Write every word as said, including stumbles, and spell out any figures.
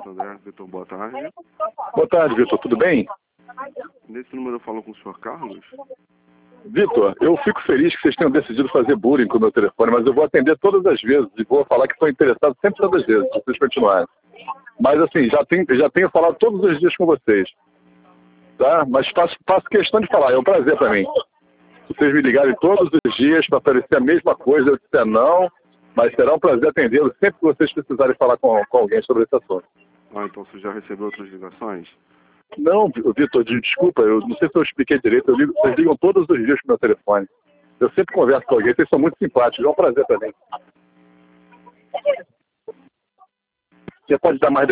Santo André. Vitor, boa tarde. Boa tarde, Vitor. Tudo bem? Nesse número eu falo com o senhor Carlos? Vitor, eu fico feliz que vocês tenham decidido fazer bullying com o meu telefone, mas eu vou atender todas as vezes e vou falar que estou interessado sempre todas as vezes, se vocês continuarem. Mas assim, já tenho, já tenho falado todos os dias com vocês. Tá? Mas faço, faço questão de falar, é um prazer para mim. Se vocês me ligarem todos os dias para oferecer a mesma coisa, eu disser não, mas será um prazer atendê-los sempre que vocês precisarem falar com, com alguém sobre esse assunto. Ah, então você já recebeu outras ligações? Não, Vitor, desculpa, eu não sei se eu expliquei direito, eu ligo, vocês ligam todos os dias pro meu telefone. Eu sempre converso com alguém, vocês são muito simpáticos, é um prazer para mim. Você pode dar mais